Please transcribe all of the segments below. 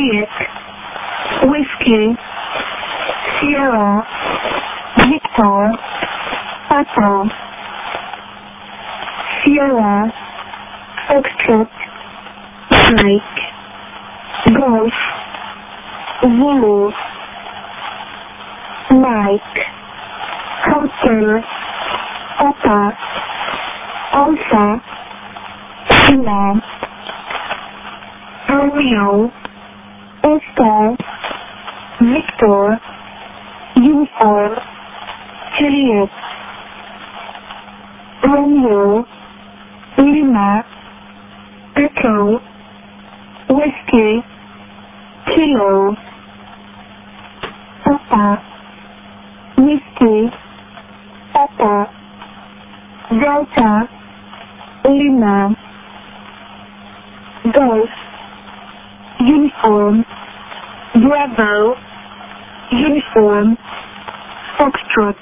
Juliet, Whiskey, Sierra, Victor, Papa, Sierra, Foxtrot, Mike, Golf, Zulu, Mike, Hotel, Papa, Alpha, Lima, Romeo, Oscar, Victor, Uniform, Juliet, Romeo, Lima, Echo, Whiskey, Kilo, Papa, Whiskey, Papa, Delta, Lima, Golf, Uniform, Bravo, Uniform, Foxtrot,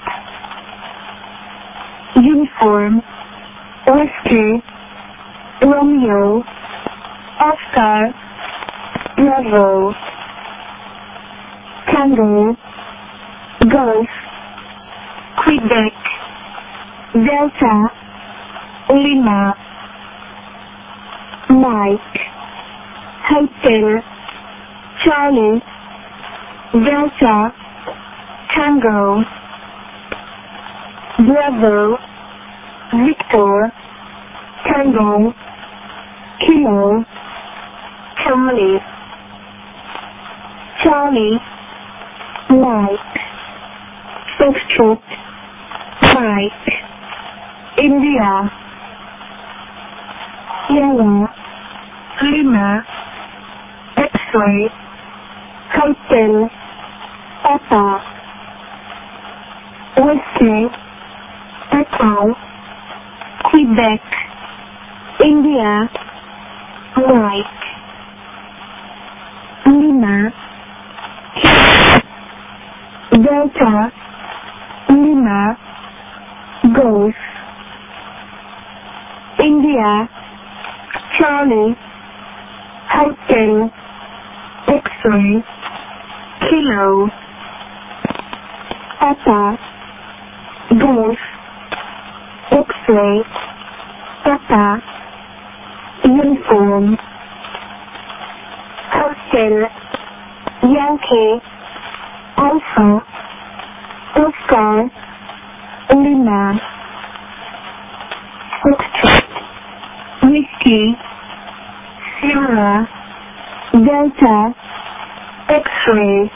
Uniform, Whiskey, Romeo, Oscar, Bravo, Tango, Golf, Quebec, Delta, Lima, Mike, Hotel, Charlie, Delta, Tango, Bravo, Victor, Tango, Kilo, Charlie, Charlie, Mike, Foxtrot, Mike, India, Sierra, Lima, X-ray, Hotel, Papa, Whiskey, Echo, Quebec, India, Mike, Lima, Delta, Lima, Golf, India, Charlie, Hotel, X-ray, Kilo, Papa, Golf, X-ray, Papa, Uniform, Hotel, Yankee, Alpha, Oscar, Lima, Foxtrot, Whiskey, Sierra, Delta, X-ray,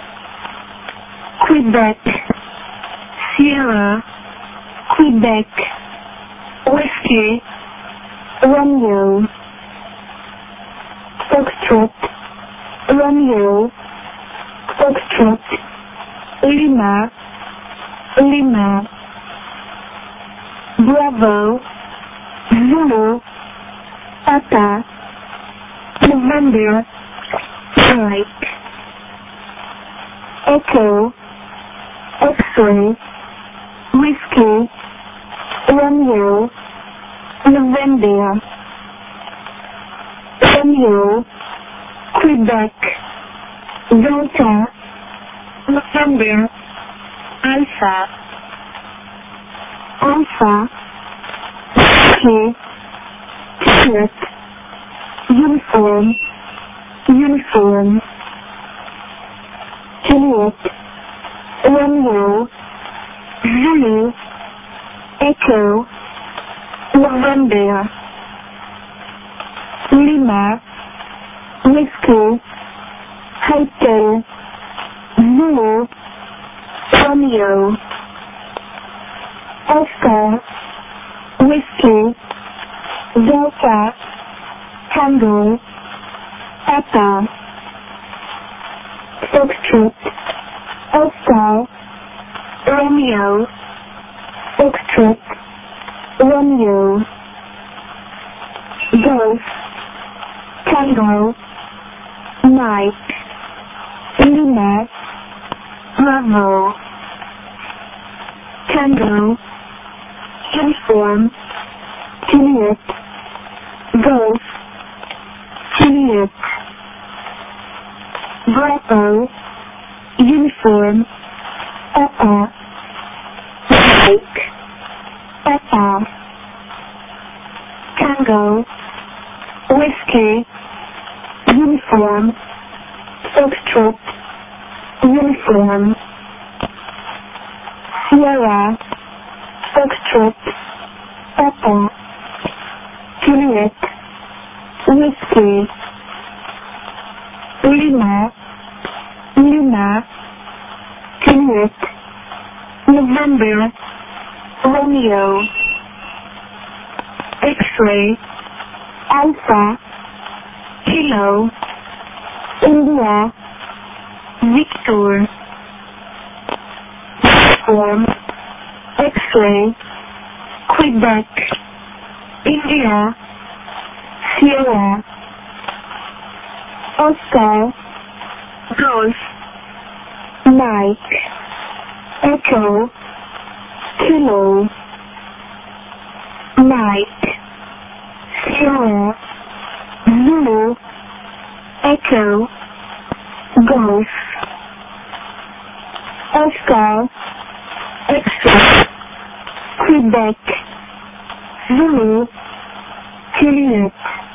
Quebec, Sierra, Quebec, Whiskey, Romeo, Foxtrot, Romeo, Foxtrot, Lima, Lima, Bravo, Zulu, Papa, November, Mike, Echo, X-ray, Whiskey, Romeo, November, Romeo, Quebec, Delta, November, Alpha, Alpha, Whiskey, Juliet, Uniform, Uniform, Juliet, Romeo, Zulu, Echo, November, Lima, Whiskey, Hotel, Zulu, Romeo, Oscar, Whiskey, Delta, Tango, Papa, Foxtrot, Oscar, Romeo, Foxtrot, Romeo, Golf, Tango, Mike, Lima, Bravo, Tango, Uniform, Juliet, Golf, Juliet, Bravo, Uniform, Papa, Mike, Papa, Tango, Whiskey, Uniform, Foxtrot, Uniform, Sierra, Foxtrot, Papa, Juliet, Whiskey, Lima, Lima, Juliet, November, Romeo, X-ray, Alpha, Kilo, India, Victor, Uniform, X-ray, Quebec, India, Sierra, Oscar, Golf, Mike, Echo, Kilo, Mike, Sierra, Zulu, Echo, Golf, Oscar, X-ray, Quebec, Zulu, Juliet,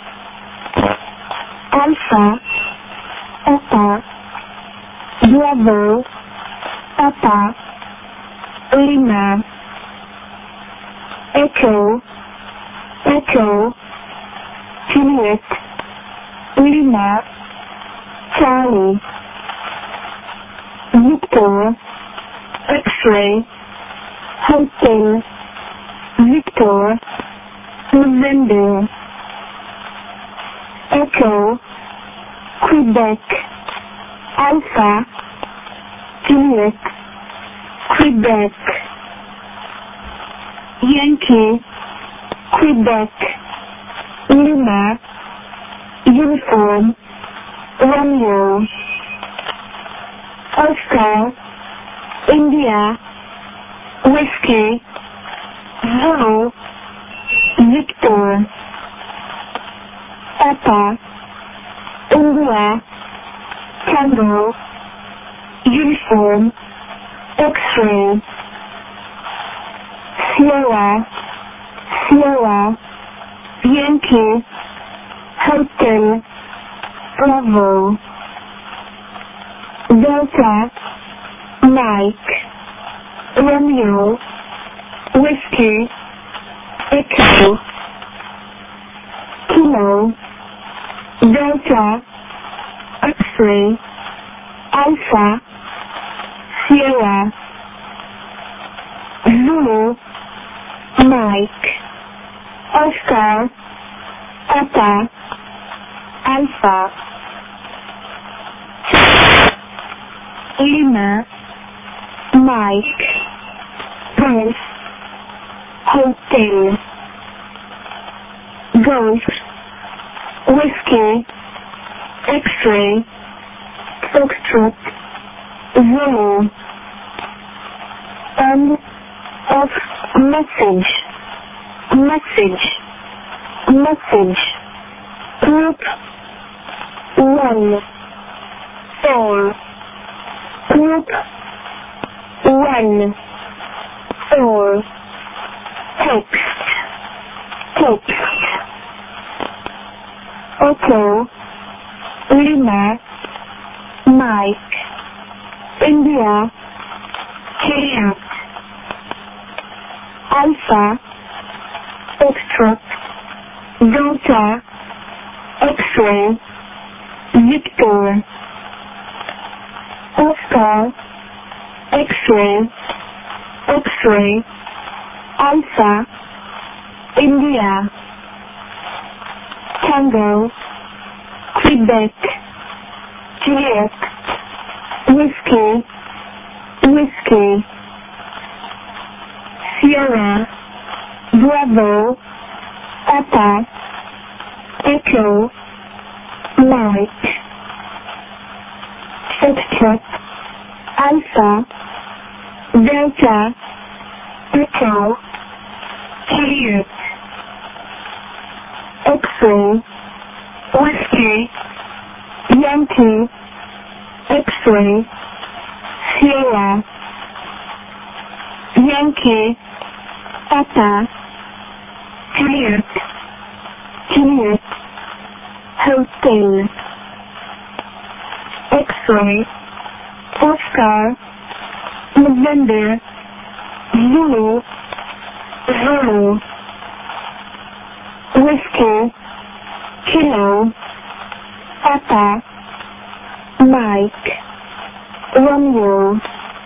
Alpha, Papa, Bravo, Papa, Lima, Echo, Echo, Juliet, Lima, Charlie, Victor, X-ray, Hotel, Victor, November, Echo, Quebec, Alpha, Juliet, Quebec, Yankee, Quebec, Lima, Uniform, Romeo, Oscar, India, Whiskey, Zulu, Victor, Papa, India, Tango, Uniform, X-ray, Sierra, Sierra, Yankee, Hotel, Bravo, Delta, Mike, Romeo, Whiskey, Echo, Kilo, Delta, X-ray, Alpha, Sierra, Zulu, Mike, Oscar, Papa, Alpha, Lima, Mike, Golf, Hotel, Golf, Whiskey, X-ray, Foxtrot, Zulu, end of message, group 1, 4, group 1, 4, text, Echo, Lima, Mike, India, Juliet, Alpha, Foxtrot, Delta, X-ray, Victor, Oscar, X-ray, Alpha, India, Tango, Quebec, Juliet, Whiskey, Sierra, Bravo, Papa, Echo, Mike, Foxtrot, Alpha, Delta, Echo, Juliet, X-ray, Whiskey, Yankee, X-ray, Sierra, Yankee, Papa, Juliet, Juliet, Hotel, X-ray, Oscar, November, Zulu, Zulu, Whiskey, Kilo, Papa, Mike, Romeo,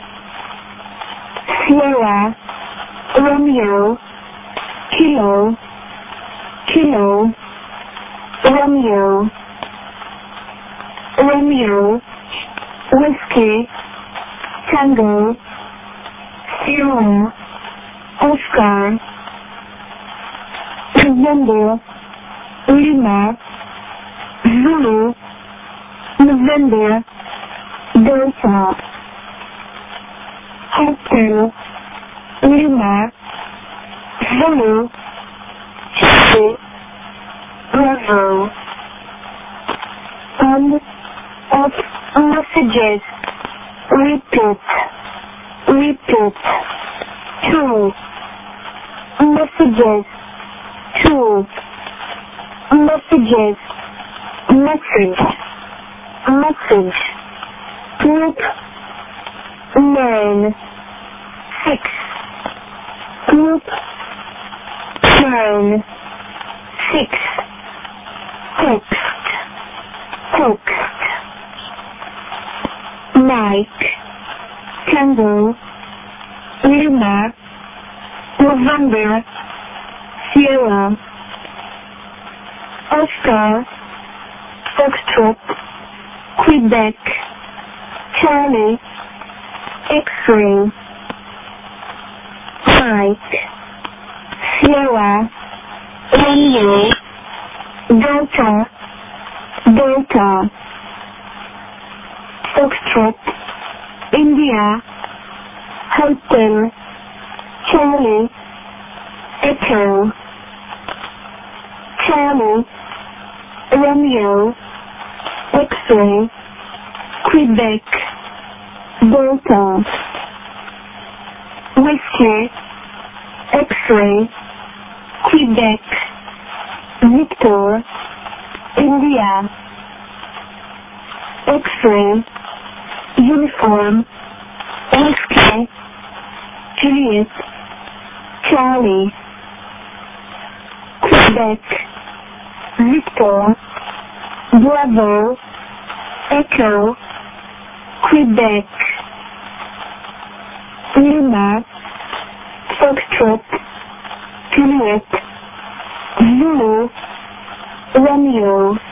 Sierra, Romeo, Kilo, Kilo, Romeo, Romeo, Whiskey, Tango, Sierra, Oscar, November, Lima, Zulu, November, Delta, Hotel, Lima, Zulu, Charlie, Bravo, end of messages, repeat, repeat, 2, messages, 2, messages, message, message, group, 9, 6, group, 9, 6, text, text, Mike, Tango, Lima, November, Sierra, Oscar, Foxtrot, Quebec, Charlie, X-ray, Mike, Sierra, Romeo, Delta, Delta, Foxtrot, India, Hotel, Charlie, Echo, Charlie, Romeo, X-ray, Quebec, Delta, Whiskey, X-ray, Quebec, Victor, India, X-ray, Uniform, Whiskey, Juliet, Charlie, Quebec, Victor, Bravo, Echo, Quebec, Lima, Foxtrot, Juliet, Zulu, Romeo.